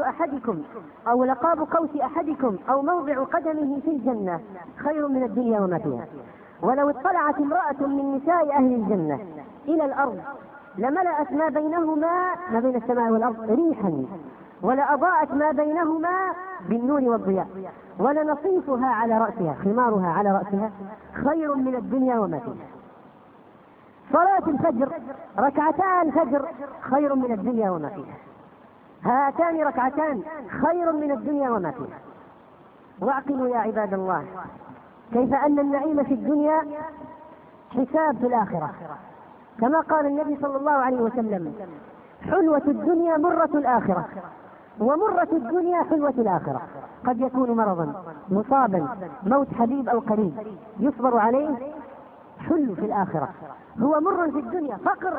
أحدكم أو موضع قدمه في الجنة خير من الدنيا وما فيها. ولو اطلعت امرأة من نساء أهل الجنة إلى الأرض لملأت ما بينهما، ما بين السماء والأرض، ريحا، ولأضاءت ما بينهما بالنور والضياء، ولنصيفها على رأسها، خمارها على رأسها خير من الدنيا وما فيها. صلاة الفجر، ركعتا الفجر خير من الدنيا وما فيها. هاتان ركعتان خير من الدنيا وما فيها. واعقلوا يا عباد الله كيف أن النعيم في الدنيا حساب في الآخرة، كما قال النبي صلى الله عليه وسلم: حلوة الدنيا مرة الآخرة، ومرة الدنيا حلوة الآخرة. قد يكون مرضا، مصابا، موت حبيب أو قريب يصبر عليه، حلو في الآخرة. هو مر في الدنيا، فقر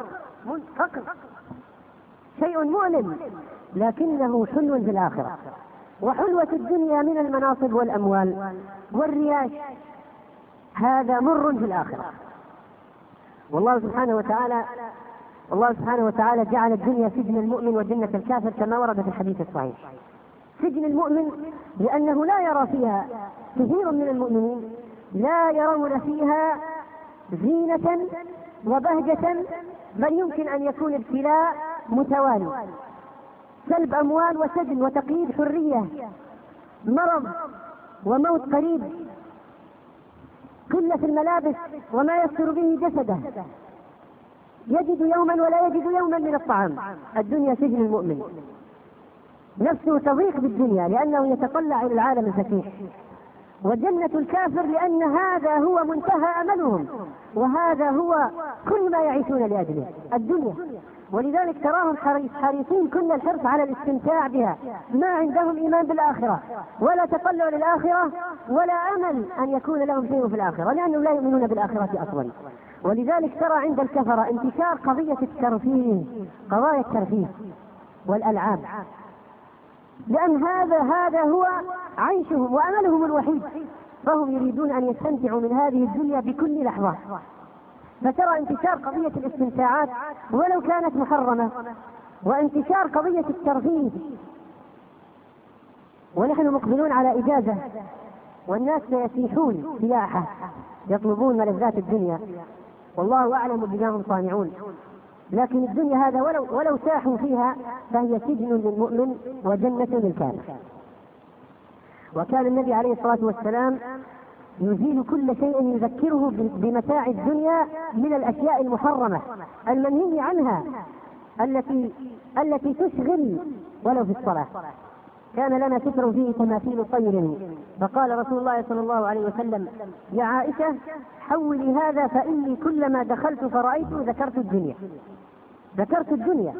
شيء مؤلم، لكنه حلو في الآخرة. وحلوة الدنيا من المناصب والأموال والرياش، هذا مر في الآخرة. والله سبحانه وتعالى جعل الدنيا سجن المؤمن وجنة الكافر كما ورد في الحديث الصحيح. سجن المؤمن لأنه لا يرى فيها، كثير من المؤمنين لا يرون فيها زينة وبهجة، بل يمكن أن يكون ابتلاء متوالي، سلب أموال وسجن وتقييد حرية، مرض وموت قريب، قلة في الملابس وما يستر به جسده، يجد يوما ولا يجد يوما من الطعام. الدنيا سجن المؤمن، نفسه تضيق بالدنيا لأنه يتطلع إلى العالم الفسيح. وجنة الكافر لأن هذا هو منتهى أملهم، وهذا هو كل ما يعيشون لأجله، الدنيا. ولذلك تراهم حريصين كل الحرص على الاستمتاع بها، ما عندهم إيمان بالآخرة ولا تطلع للآخرة ولا أمل أن يكون لهم شيء في الآخرة، لأنهم لا يؤمنون بالآخرة أصلا. ولذلك ترى عند الكفرة انتشار قضايا الترفيه والألعاب. لأن هذا هو عيشهم وأملهم الوحيد، فهم يريدون أن يستمتعوا من هذه الدنيا بكل لحظة. فترى انتشار قضية الاستمتاعات ولو كانت محرمة، وانتشار قضية الترفيه، ونحن مقبلون على إجازة والناس سيسيحون سياحة يطلبون ملذات الدنيا، والله أعلم بما هم صانعون. لكن الدنيا هذا ولو ساحوا فيها فهي سجن للمؤمن وجنة للكافر. وكان النبي عليه الصلاة والسلام يزيل كل شيء يذكره بمتاع الدنيا من الأشياء المحرمة المنهي عنها التي تشغل ولو في الصلاة. كان لنا ستر فيه تماثيل طير، فقال رسول الله صلى الله عليه وسلم: يا عائشة حولي هذا فإني كلما دخلت فرأيت ذكرت الدنيا.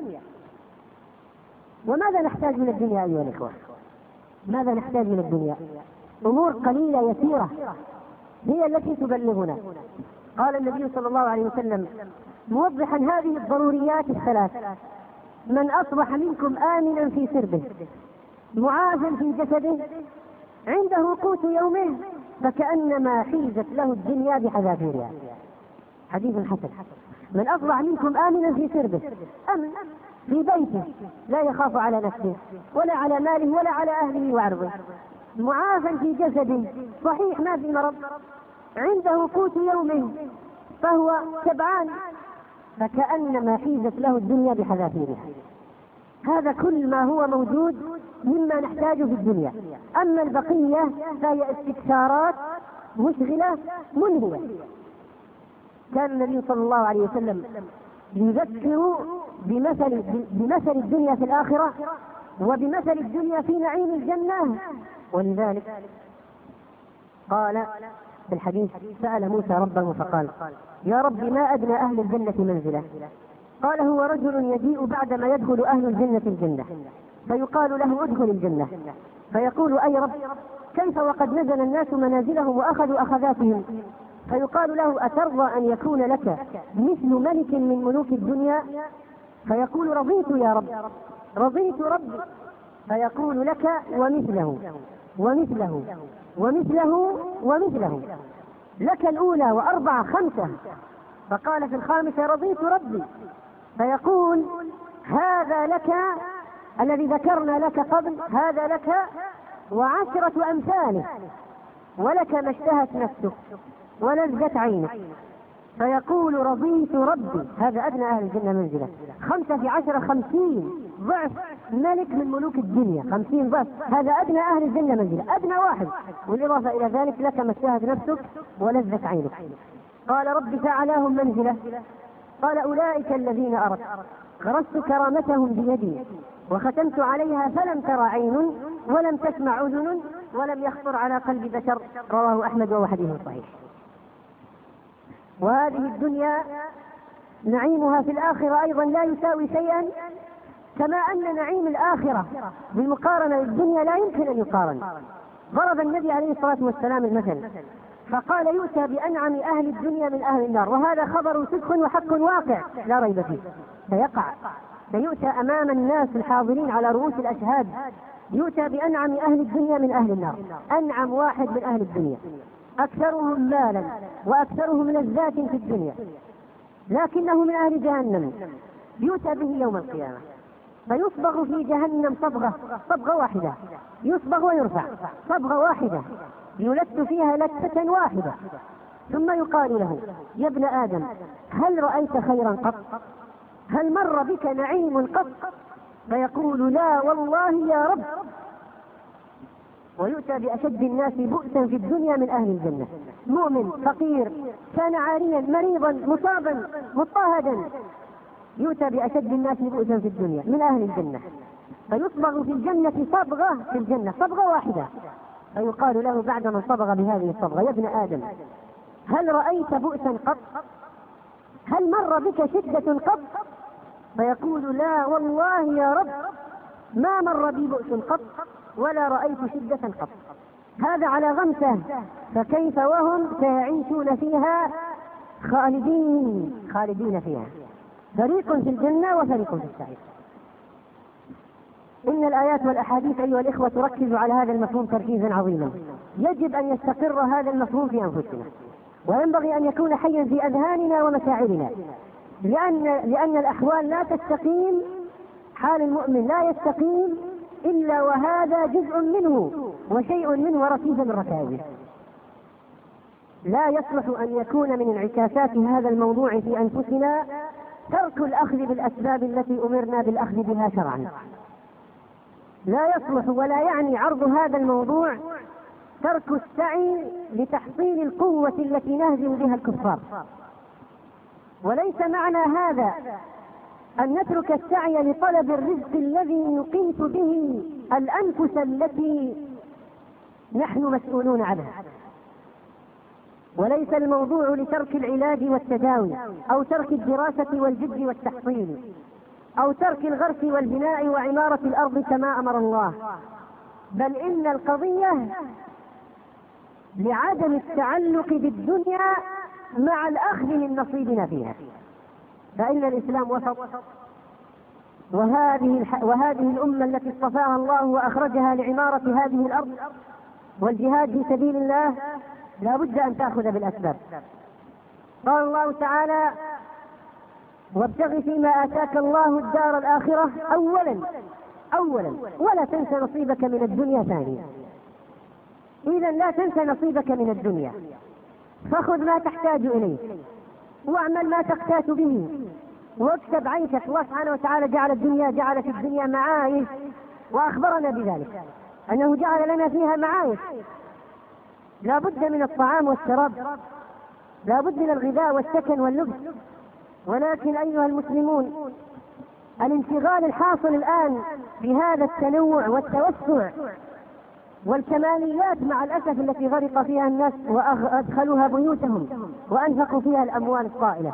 وماذا نحتاج من الدنيا أيها الإخوة؟ ماذا نحتاج من الدنيا؟ أمور قليلة يسيرة هي التي تبلغنا. قال النبي صلى الله عليه وسلم موضحا هذه الضروريات الثلاث: من أصبح منكم آمنا في سربه معافا في جسده عنده قوت يومه فكأنما حيزت له الدنيا بحذافيرها. حديث حسن. من أصبح منكم آمنا في سربه، أمن في بيته لا يخاف على نفسه ولا على ماله ولا على أهله وعرضه، معافا في جسده صحيح ما في مرض، عنده قوت يومه فهو شبعان فكأنما حيزت له الدنيا بحذافيرها. هذا كل ما هو موجود مما نحتاجه في الدنيا. أما البقية فهي استكثارات مشغلة منهية. كان النبي صلى الله عليه وسلم يذكر بمثل الدنيا في الآخرة وبمثل الدنيا في نعيم الجنة. ولذلك قال في الحديث: سأل موسى ربه فقال: يا رب ما أدنى أهل الجنة منزلة؟ قال: هو رجل يجيء بعدما يدخل أهل الجنة فيقال له: ادخل الجنة، فيقول: أي رب كيف وقد نزل الناس منازلهم وأخذوا أخذاتهم؟ فيقال له: أترضى أن يكون لك مثل ملك من ملوك الدنيا؟ فيقول: رضيت يا رب، رضيت ربي. فيقول: لك ومثله ومثله ومثله ومثله، لك الأولى وأربعة خمسة. فقال في الخامسة: رضيت ربي. فيقول: هذا لك الذي ذكرنا لك قبل، هذا لك وعشرة أمثاله، ولك ما اشتهت نفسك ولذت عينك. فيقول: رضيت ربي. هذا أدنى أهل الجنة منزلة. 5 في 10 50 ضعف ملك من ملوك الدنيا، 50 ضعف. هذا أدنى أهل الجنة منزلة، أدنى واحد. والإضافة إلى ذلك: لك ما اشتهت نفسك ولذت عينك. قال: رب فأعلاهم منزلة. قال: أولئك الذين أردت، غرست كرامتهم بيدي وختمت عليها فلم تر عين ولم تسمع أذن ولم يخطر على قلب بشر. رواه أحمد وهو حديث صحيح. وهذه الدنيا نعيمها في الآخرة أيضا لا يساوي شيئا، كما أن نعيم الآخرة بالمقارنة بالدنيا لا يمكن أن يقارن. ضرب النبي عليه الصلاة والسلام المثل فقال: يؤتى بأنعم أهل الدنيا من أهل النار. وهذا خبر صدق وحق واقع لا ريب فيه، سيقع. سيؤتى أمام الناس الحاضرين على رؤوس الأشهاد، يؤتى بأنعم أهل الدنيا من أهل النار. أنعم واحد من أهل الدنيا، أكثرهم مالا وأكثرهم لذات في الدنيا، لكنه من أهل جهنم. يؤتى به يوم القيامة فيصبغ في جهنم صبغة واحدة، يصبغ ويرفع صبغة واحدة، يلت فيها لتة واحدة، ثم يقال له: يا ابن آدم هل رأيت خيرا قط؟ هل مر بك نعيم قط؟ فيقول: لا والله يا رب. ويؤتى بأشد الناس بؤسا في الدنيا من أهل الجنة، مؤمن فقير كان عاريا مريضا مصابا مضطهدا، يؤتى بأشد الناس بؤسا في الدنيا من أهل الجنة، فيصبغ في الجنة صبغة، في الجنة صبغة واحدة، فيقال له بعد من صبغ بهذه الصبغة: يا ابن آدم هل رأيت بؤسا قط؟ هل مر بك شدة قط؟ فيقول: لا والله يا رب ما مر بي بؤس قط ولا رأيت شدة قط. هذا على غمسة، فكيف وهم سيعيشون فيها خالدين فيها، فريق في الجنة وفريق في السعير. إن الآيات والأحاديث أيها الإخوة تركز على هذا المفهوم تركيزا عظيما. يجب أن يستقر هذا المفهوم في أنفسنا، وينبغي أن يكون حيا في أذهاننا ومشاعرنا، لأن الأحوال لا تستقيم، حال المؤمن لا يستقيم إلا وهذا جزء منه وشيء منه ركيزة من ركائزه. لا يصلح أن يكون من انعكاسات هذا الموضوع في أنفسنا ترك الأخذ بالأسباب التي أمرنا بالأخذ بها شرعا. لا يصلح ولا يعني عرض هذا الموضوع ترك السعي لتحصيل القوة التي نهزم بها الكفار. وليس معنى هذا أن نترك السعي لطلب الرزق الذي نقيت به الأنفس التي نحن مسؤولون عنها. وليس الموضوع لترك العلاج والتداوي أو ترك الدراسة والجد والتحصيل أو ترك الغرس والبناء وعمارة الأرض كما أمر الله، بل إن القضية لعدم التعلق بالدنيا مع الأخذ من نصيبنا فيها. فإن الإسلام وسط، وهذه الأمة التي اصطفاها الله وأخرجها لعمارة هذه الأرض والجهاد في سبيل الله لا بد أن تأخذ بالأسباب. قال الله تعالى: وابتغ فيما آتاك الله الدار الآخرة أولا ولا تنس نصيبك من الدنيا ثانيا. إذا لا تنس نصيبك من الدنيا، فخذ ما تحتاج إليه واعمل ما تقتات به واكسب عيشك. الله سبحانه وتعالى جعل في الدنيا معايش، وأخبرنا بذلك أنه جعل لنا فيها معايش. لا بد من الطعام والشراب، لا بد من الغذاء والسكن واللبس. ولكن أيها المسلمون، الانشغال الحاصل الآن بهذا التنوع والتوسع والكماليات مع الأسف التي غرق فيها الناس وأدخلوها بيوتهم وأنفقوا فيها الأموال الطائلة،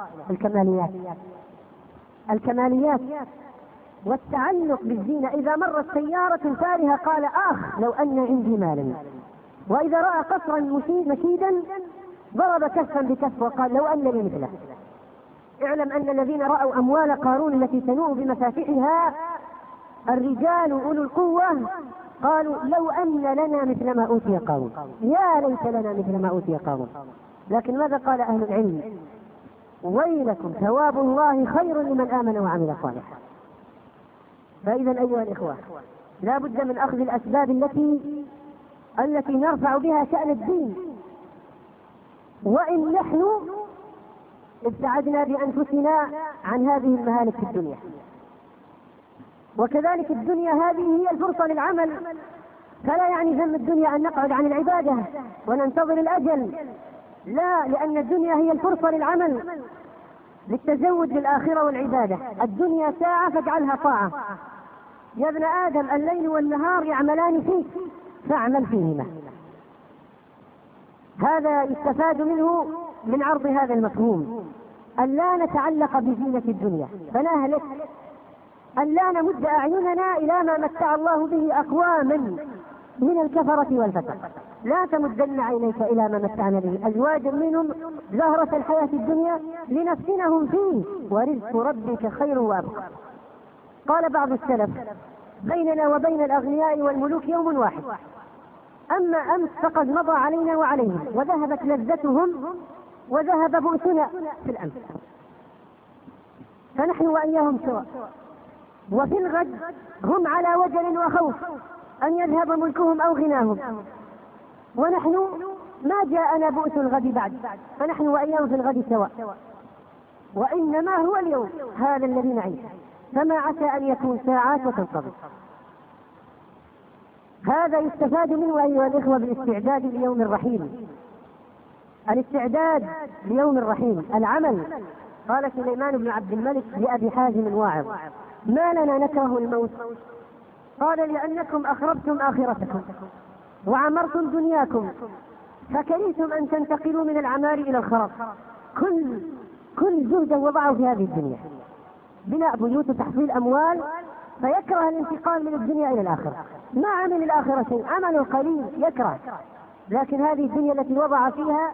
الكماليات والتعلق بالزينة. إذا مرت سيارة فارهة قال: لو أن عندي مالا. وإذا رأى قصرا مشيدا ضرب كفا بكف وقال: لو أن لي مثله. اعلم أن الذين رأوا أموال قارون التي تنوء بمفاتحها الرجال أولو القوة قالوا: لو أن لنا مثل ما أوتي قارون، يا ليت لنا مثل ما أوتي قارون. لكن ماذا قال أهل العلم؟ ويلكم ثواب الله خير لمن آمن وعمل صالحا. فإذا أيها الإخوة، لا بد من أخذ الأسباب التي نرفع بها شأن الدين، وإن نحن ابتعدنا بأنفسنا عن هذه المهالك في الدنيا. وكذلك الدنيا هذه هي الفرصة للعمل، فلا يعني ذم الدنيا أن نقعد عن العبادة وننتظر الأجل، لا، لأن الدنيا هي الفرصة للعمل، للتزود للآخرة والعبادة. الدنيا ساعة فاجعلها طاعة. يا ابن آدم الليل والنهار يعملان فيك فاعمل فيهما. هذا يستفاد منه من عرض هذا المفهوم، أن لا نتعلق بزينة الدنيا فنهلك، أن لا نمد أعيننا إلى ما متع الله به أقواما من الكفرة والفسق. لا تمدن عينيك إلى ما متعنا به أزواجا منهم زهرة الحياة الدنيا لنفتنهم فيه ورزق ربك خير وأبقى. قال بعض السلف: بيننا وبين الأغنياء والملوك يوم واحد، أما أمس فقد مضى علينا وعليهم، وذهبت لذتهم وذهب بؤسنا في الأمس، فنحن وإياهم سواء. وفي الغد هم على وجل وخوف أن يذهب ملكهم أو غناهم، ونحن ما جاءنا بؤس الغد بعد، فنحن وإياهم في الغد سواء. وإنما هو اليوم هذا الذي نعيش، فما عسى أن يكون ساعات وتنقضي. هذا يستفاد منه أيها الإخوة بالاستعداد ليوم الرحيل. الاستعداد ليوم الرحيل العمل. قال سليمان بن عبد الملك لأبي حازم الواعظ: ما لنا نكره الموت؟ قال: لأنكم أخربتم آخرتكم وعمرتم دنياكم، فكرهتم أن تنتقلوا من العمار إلى الخراب. كل جهدا وضعوا في هذه الدنيا، بناء بيوت وتحصيل أموال، فيكره الانتقال من الدنيا إلى الآخرة. ما عمل الآخرة شيء، عمل قليل يكره، لكن هذه الدنيا التي وضع فيها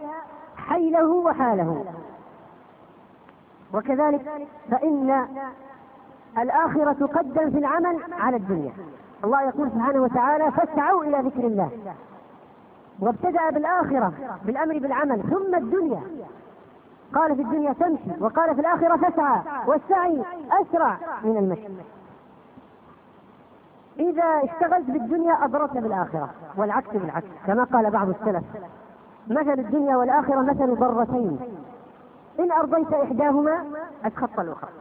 حيله وحاله. وكذلك فإن الآخرة تقدم في العمل على الدنيا. الله يقول سبحانه وتعالى: فاسعوا إلى ذكر الله، وابتدأ بالآخرة بالأمر بالعمل ثم الدنيا. قال في الدنيا تمشي، وقال في الآخرة فاسعى، والسعي أسرع من المشي. إذا اشتغلت بالدنيا أضررت بالآخرة، والعكس بالعكس، كما قال بعض السلف: مثل الدنيا والآخرة مثل ضرتين، إن أرضيت إحداهما أسخطت الأخرى.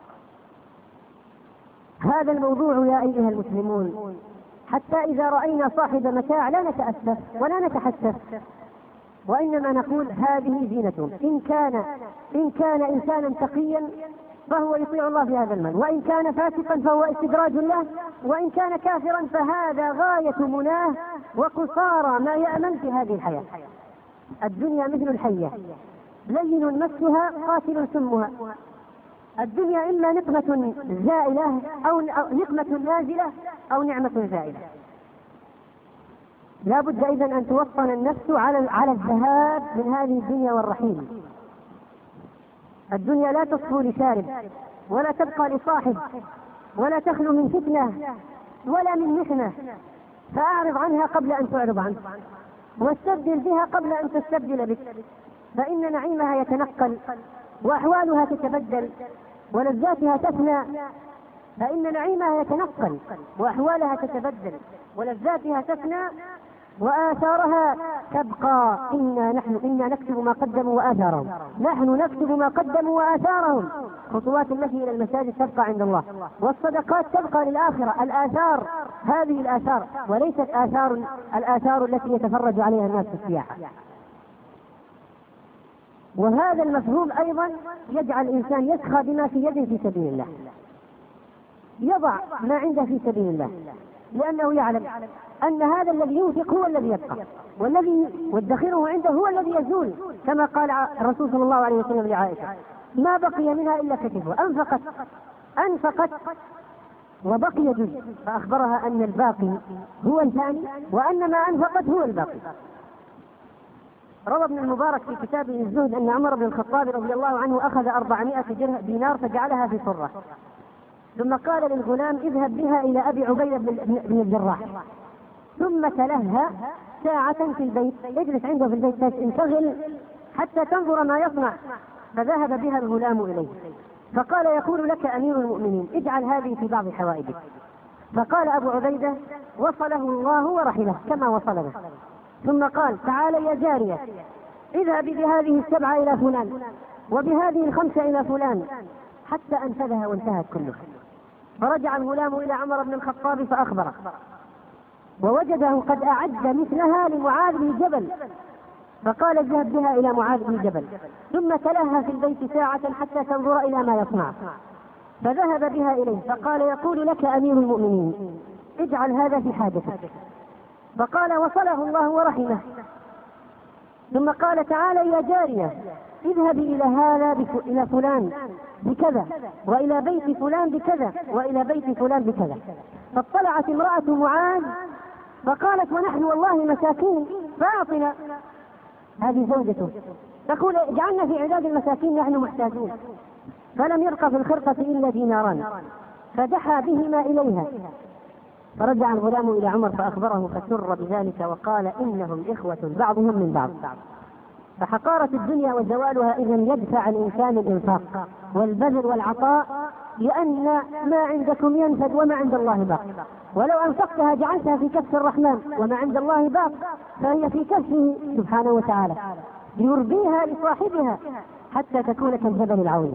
هذا الموضوع يا أيها المسلمون، حتى إذا رأينا صاحب متاع لا نتأسف ولا نتحسف، وإنما نقول هذه زينة. إن كان إنسانا تقيا فهو يطيع الله في هذا المال، وإن كان فاسقا فهو استدراج له، وإن كان كافرا فهذا غاية مناه وقصارى ما يأمل في هذه الحياة. الدنيا مثل الحية، لين مسها قاتل سمها. الدنيا إما نقمة زائلة أو نقمة نازلة أو نعمة زائلة. لا بد إذن أن توطن النفس على الذهاب من هذه الدنيا والرحيل. الدنيا لا تصفو لشارب، ولا تبقى لصاحب، ولا تخلو من فتنة ولا من محنة، فأعرض عنها قبل أن تعرض عنك، واستبدل بها قبل أن تستبدل بك، فإن نعيمها يتنقل، وأحوالها تتبدل، ولذاتها تفنى. فإن نعيمها يتنقل وأحوالها تتبدل، ولذاتها تفنى، وآثارها تبقى. إنا نكتب ما قدموا وآثارهم، نحن نكتب ما قدموا وآثارهم. خطوات المشي إلى المساجد تبقى عند الله، والصدقات تبقى للآخرة. الآثار هذه الآثار، وليست الآثار التي يتفرج عليها الناس في السياحة. وهذا المفهوم أيضا يجعل الإنسان يسخى بما في يده في سبيل الله، يضع ما عنده في سبيل الله، لأنه يعلم أن هذا الذي ينفق هو الذي يبقى، والذخيره عنده هو الذي يزول، كما قال الرسول صلى الله عليه وسلم لعائشة: ما بقي منها إلا كتفه. أنفقت وبقي جزء، فأخبرها أن الباقي هو الثاني، وأن ما أنفقت هو الباقي. روى ابن المبارك في كتابه الزهد أن عمر بن الخطاب رضي الله عنه أخذ 400 دينار فجعلها في صرة، ثم قال للغلام: اذهب بها إلى أبي عبيدة بن الجراح، ثم تلهى ساعة في البيت، اجلس عنده في البيت انشغل حتى تنظر ما يصنع. فذهب بها الغلام إليه، فقال: يقول لك أمير المؤمنين اجعل هذه في بعض حوائجك. فقال أبو عبيدة: وصله الله ورحمه كما وصلنا. ثم قال: تعال يا جارية، اذهبي بهذه 7 إلى فلان، وبهذه 5 إلى فلان، حتى أنفذها وانتهت كلها. فرجع الغلام إلى عمر بن الخطاب فأخبره، ووجده قد أعد مثلها لمعاذ بن جبل، فقال: اذهب بها إلى معاذ بن جبل. ثم تلهى في البيت ساعة حتى تنظر إلى ما يصنع، فذهب بها إليه، فقال: يقول لك أمير المؤمنين اجعل هذا في حاجتك. فقال: وصله الله ورحمه. ثم قال: تعال يا جارية، اذهبي إلى فلان بكذا، وإلى بيت فلان بكذا، وإلى بيت فلان بكذا. فاطلعت امرأة معاذ فقالت: ونحن والله مساكين فأعطنا. هذه زوجته تقول: اجعلنا في عداد المساكين، نحن محتاجون. فلم يبق في الخرقة إلا ديناران، فدحى بهما إليها. فرجع الغلام إلى عمر فأخبره فسر بذلك، وقال: إنهم إخوة بعضهم من بعض. فحقارة الدنيا وزوالها إذن يدفع الإنسان الإنفاق والبذل والعطاء، لأن ما عندكم ينفد وما عند الله باق. ولو أنفقتها جعلتها في كف الرحمن، وما عند الله باق فهي في كفه سبحانه وتعالى، يربيها لصاحبها حتى تكون كالجبل العظيم.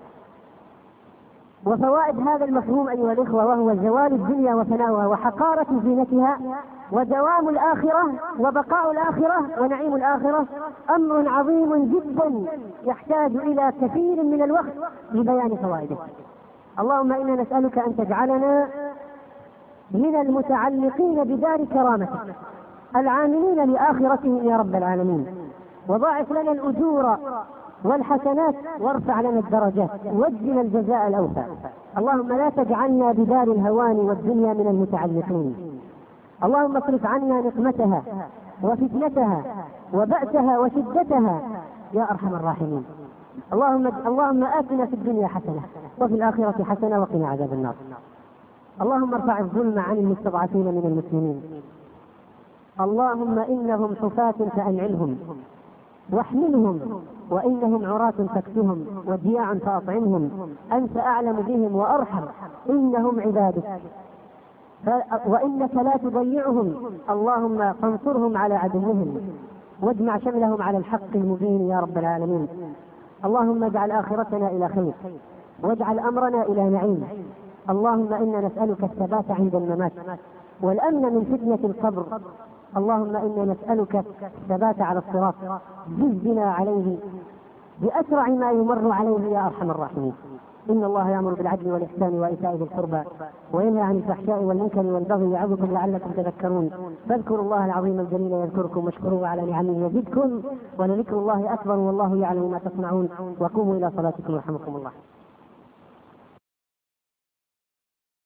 وفوائد هذا المفهوم أيها الإخوة، وهو زوال الدنيا وفناؤها وحقارة زينتها، ودوام الآخرة وبقاء الآخرة ونعيم الآخرة، أمر عظيم جدا يحتاج إلى كثير من الوقت لبيان فوائده. اللهم إنا نسألك أن تجعلنا من المتعلقين بدار كرامتك، العاملين لآخرتهم يا رب العالمين، وضاعف لنا الأجور والحسنات، وارفع لنا الدرجات، وجزنا الجزاء الأوفى. اللهم لا تجعلنا بدار الهوان والدنيا من المتعلقين. اللهم اصرف عنا نقمتها وفتنتها وبأسها وشدتها يا أرحم الراحمين. اللهم آتنا في الدنيا حسنة وفي الآخرة حسنة وقنا عذاب النار. اللهم ارفع الظلم عن المستضعفين من المسلمين. اللهم إنهم حفاة فأنعلهم واحملهم، وإنهم عراة فاكسهم، وجياع فأطعمهم، أنت أعلم بهم وأرحم، إنهم عبادك وإنك لا تضيعهم. اللهم فانصرهم على عدوهم واجمع شملهم على الحق المبين يا رب العالمين. اللهم اجعل آخرتنا إلى خير واجعل أمرنا إلى نعيم. اللهم إنا نسألك الثبات عند الممات والأمن من فتنة القبر. اللهم إنا نسألك الثبات على الصراط، جز بنا عليه بأسرع ما يمر عليه يا أرحم الراحمين. إن الله يأمر بالعدل والإحسان وإيتاء ذي القربى وينهى عن الفحشاء والمنكر والبغي يعظكم لعلكم تذكرون. فاذكروا الله العظيم الجليل يذكركم واشكروه على نعمه يزدكم ولذكر الله أكبر والله يعلم ما تصنعون. وقوموا إلى صلاتكم يرحمكم الله.